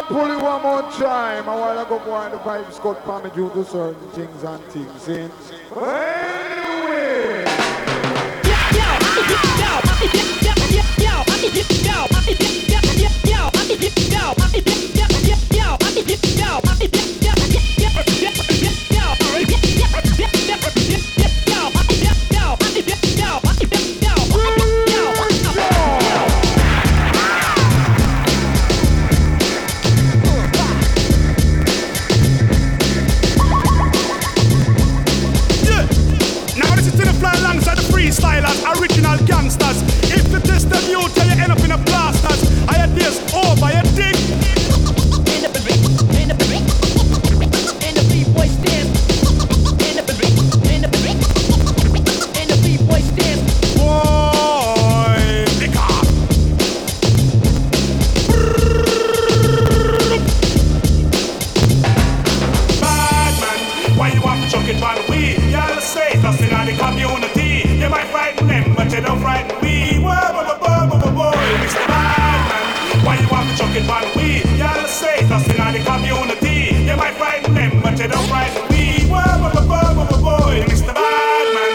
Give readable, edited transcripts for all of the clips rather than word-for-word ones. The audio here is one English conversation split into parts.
pull it one more time. A while ago, boy, the vibes got for me due to certain things and things. See? But anyway. Freestylers, original gangsters. If you test them, you tell you end up in a blasters. I had this over your dick. In the B-boy stand. In the B-boy stand. Boy, pick up. Bad man, why you want to chuck it by the way? Y'all say that's in the community. You might frighten them, but you don't frighten me. Whoa, Mr. Badman, why you want to chuck it by the way? Y'all say that's in the community. You might frighten them, but you don't frighten me. Whoa, Mr. Badman.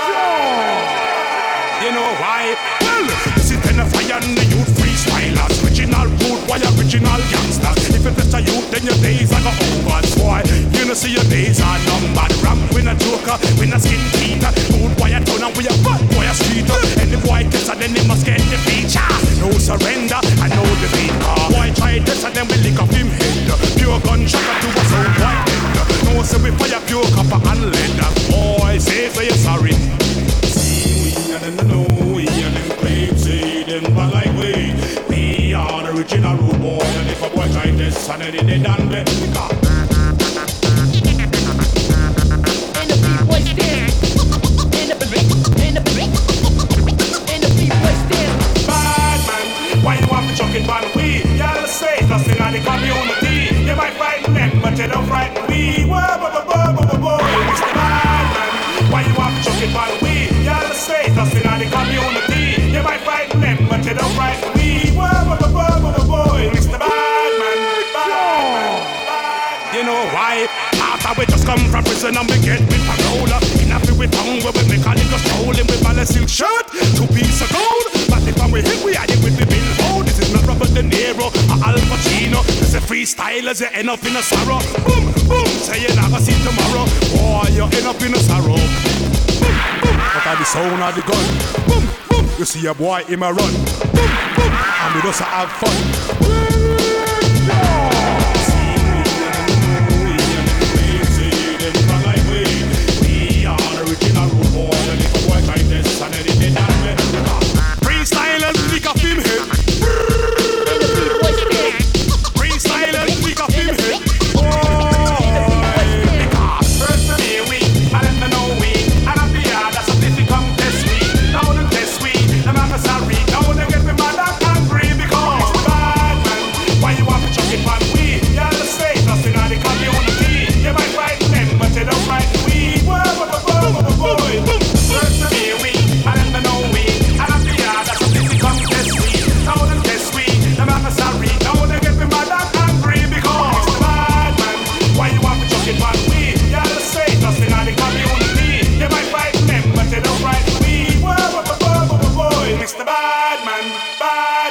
You know why? Well, this is the fire and the youth freestylers. Original rude boy, original gangsters. If you touch a youth, then your days are over, boy. You know, see your days are numbered. Ram, win a joker, win a skin teeter. Rude boy, a town and we a bad boy, a street. And the boy gets and then they must get the feature. No surrender, and no defeat. Boy try this and then we lick off him head. Pure gunshot to a sound white head. No, so we fire pure copper and lead. Boy, say you're sorry. See, we and them know, we and them claim, say them bad like we are the original rude boy. And if a boy try this and then they done let me go. In the B-boy stand. In the B-boy stand. Bad man, why you want to chuck it by the way? Y'all say that's in the community. You might frighten them, but you don't frighten me. Whoa, Mr. Bad man, why you want to chuck it by the way? Y'all say that's in the community. You might frighten them, but you don't frighten me. Whoa, Mr. Badman. You know why? After we just come from prison and we get with parole. In a few tongue where we make a little strolling with a silk shirt, 2 pieces of gold. But if we hit, we are it with the bill. Oh, this is not Robert De Niro or Al Pacino. This is freestylers, you end up in a sorrow. Boom, boom, say you never see tomorrow. Boy, you end up in a sorrow. Boom, boom, but at the sound of the gun. Boom, boom, you see a boy in my run. Boom, boom, and we just have fun. Freestylers, lick off him head. Freestylers, lick off him head. Because first to me, we, and then to know we, and I'm the other, so this we come test we, now them test we, the man is sorry, now they get me mad and angry because bad man, why you want to chuck it by the way? You're the state, nothing on the community. You might frighten them, but you don't frighten we. First to me, we, and then to know we, and I'm the other, so this we come test we, now them test we, the man is sorry, now they get me mad and angry because bad man, why you want to chuck it by the way? You're the state, nothing on the community. You might frighten them, but you don't frighten we. Mr. Badman, bad.